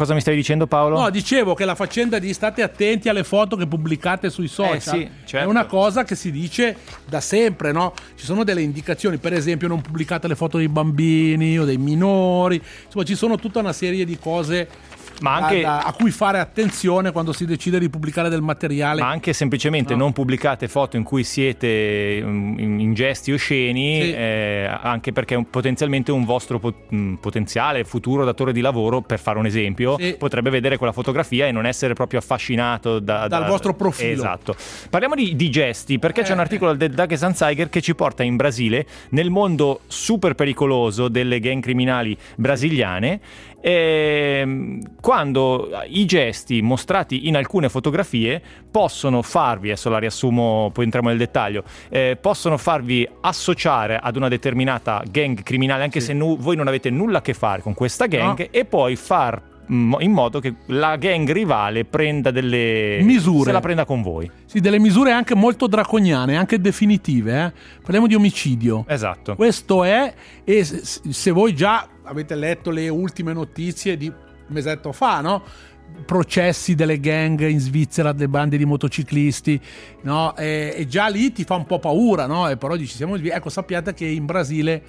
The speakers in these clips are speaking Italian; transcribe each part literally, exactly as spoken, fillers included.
cosa mi stavi dicendo, Paolo? No, dicevo che la faccenda di state attenti alle foto che pubblicate sui social eh, sì, certo. è una cosa che si dice da sempre, no? Ci sono delle indicazioni, per esempio non pubblicate le foto dei bambini o dei minori, insomma ci sono tutta una serie di cose ma anche, da, da, a cui fare attenzione quando si decide di pubblicare del materiale. Ma anche semplicemente no. non pubblicate foto in cui siete in, in gesti osceni, sì. eh, anche perché un, potenzialmente un vostro pot- potenziale futuro datore di lavoro, per fare un esempio, sì. potrebbe vedere quella fotografia e non essere proprio affascinato da, dal da, vostro profilo. Esatto. Parliamo di, di gesti, perché eh, c'è un articolo del Tagesanzeiger che ci porta in Brasile, nel mondo super pericoloso delle gang criminali brasiliane. E quando i gesti mostrati in alcune fotografie possono farvi, adesso la riassumo, poi entriamo nel dettaglio, eh, possono farvi associare ad una determinata gang criminale, anche sì. se nu- voi non avete nulla a che fare con questa gang, no. e poi far in modo che la gang rivale prenda delle misure, se la prenda con voi. Sì, delle misure anche molto draconiane, anche definitive, eh? Parliamo di omicidio. Esatto. Questo è, e se voi già avete letto le ultime notizie di un mesetto fa, no? Processi delle gang in Svizzera, delle bande di motociclisti, no? E, e già lì ti fa un po' paura, no? E però dici siamo, ecco, sappiate che in Brasile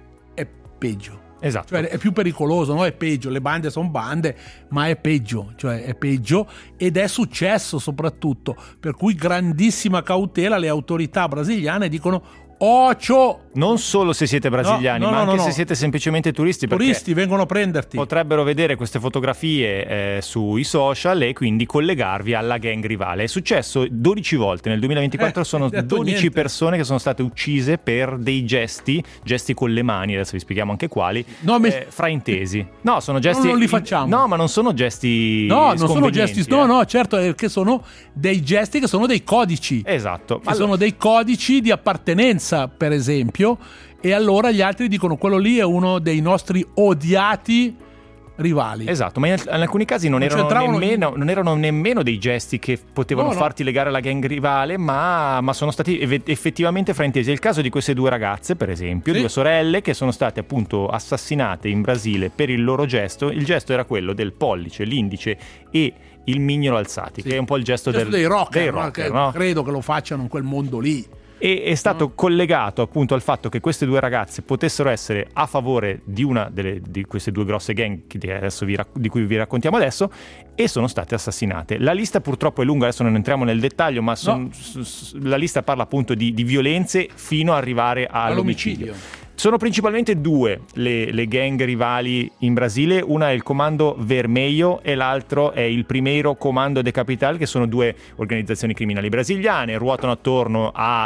è peggio. Esatto. Cioè è più pericoloso, no? È peggio, le bande sono bande, ma è peggio, cioè è peggio ed è successo soprattutto, per cui grandissima cautela, le autorità brasiliane dicono occhio! Non solo se siete brasiliani, no, no, ma no, anche no, se no. siete semplicemente turisti. Turisti vengono a prenderti. Potrebbero vedere queste fotografie eh, sui social e quindi collegarvi alla gang rivale. È successo dodici volte nel duemilaventiquattro, eh, sono dodici niente. persone che sono state uccise per dei gesti, gesti con le mani, adesso vi spieghiamo anche quali, no, me... eh, fraintesi. No, sono gesti... No, non li facciamo. No, ma non sono gesti No, non sono gesti... eh. No, no, certo, è che sono dei gesti che sono dei codici. Esatto. Che allora... sono dei codici di appartenenza, per esempio, e allora gli altri dicono quello lì è uno dei nostri odiati rivali. Esatto, ma in, in alcuni casi non, non erano nemmeno in... non erano nemmeno dei gesti che potevano no, farti no. legare alla gang rivale, ma, ma sono stati effettivamente fraintesi. È il caso di queste due ragazze, per esempio, sì. due sorelle che sono state appunto assassinate in Brasile per il loro gesto. Il gesto era quello del pollice, l'indice e il mignolo alzati, sì. che è un po' il gesto, il gesto del, dei rocker, dei no? rocker Che no? credo che lo facciano in quel mondo lì. E è stato no. collegato appunto al fatto che queste due ragazze potessero essere a favore di una delle, di queste due grosse gang che adesso vi, di cui vi raccontiamo adesso, e sono state assassinate. La lista purtroppo è lunga, adesso non entriamo nel dettaglio, ma son, no. s- s- la lista parla appunto di, di violenze fino ad arrivare all'omicidio. all'omicidio. Sono principalmente due le, le gang rivali in Brasile, una è il Comando Vermelho e l'altro è il Primeiro Comando de Capital, che sono due organizzazioni criminali brasiliane, ruotano attorno al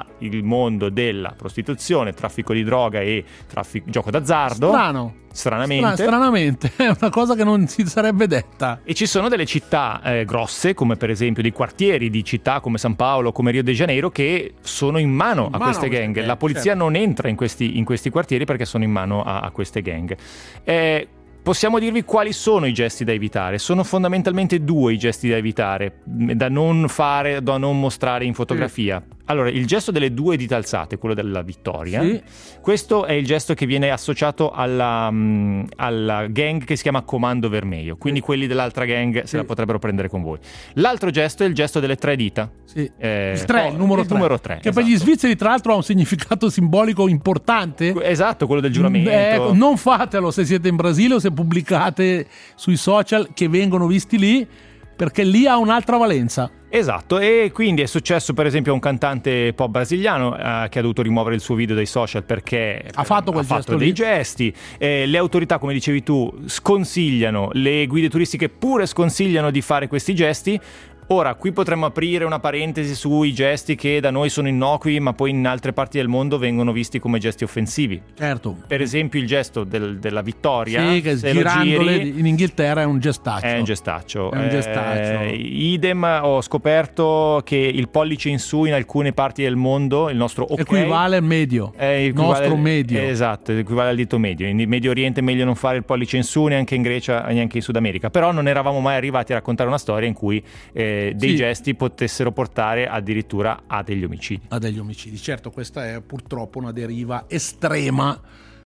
mondo della prostituzione, traffico di droga e traffico, gioco d'azzardo. Strano. Stranamente. Stra- stranamente, è una cosa che non si sarebbe detta. E ci sono delle città eh, grosse, come per esempio dei quartieri di città come San Paolo, come Rio de Janeiro, che sono in mano in a mano queste gang. gang. La polizia certo. non entra in questi, in questi quartieri perché sono in mano a, a queste gang. Eh, Possiamo dirvi quali sono i gesti da evitare. Sono fondamentalmente due i gesti da evitare, da non fare, da non mostrare in fotografia. Sì. Allora, il gesto delle due dita alzate, quello della vittoria, sì. questo è il gesto che viene associato alla, um, alla gang che si chiama Comando Vermelho, quindi sì. quelli dell'altra gang sì. se la potrebbero prendere con voi. L'altro gesto è il gesto delle tre dita. Sì. Eh, il tre, oh, il numero il tre. numero tre. Che esatto. per gli svizzeri tra l'altro ha un significato simbolico importante. Esatto, quello del giuramento. Eh, non fatelo se siete in Brasile o se pubblicate sui social che vengono visti lì, perché lì ha un'altra valenza. Esatto, e quindi è successo per esempio a un cantante pop brasiliano eh, che ha dovuto rimuovere il suo video dai social perché ha fatto, quel ha fatto gesto dei lì. gesti. Eh, le autorità, come dicevi tu, sconsigliano, le guide turistiche pure sconsigliano di fare questi gesti. Ora, qui potremmo aprire una parentesi sui gesti che da noi sono innocui, ma poi in altre parti del mondo vengono visti come gesti offensivi. Certo. Per esempio il gesto del, della vittoria, sì, che se girandole giri, in Inghilterra è un gestaccio. È un gestaccio. È un gestaccio. Eh, idem, ho scoperto che il pollice in su in alcune parti del mondo, il nostro ok, equivale al medio. È il nostro medio. Esatto, equivale al dito medio. In Medio Oriente è meglio non fare il pollice in su, neanche in Grecia, neanche in Sud America. Però non eravamo mai arrivati a raccontare una storia in cui eh, dei sì. gesti potessero portare addirittura a degli omicidi. A degli omicidi, certo, questa è purtroppo una deriva estrema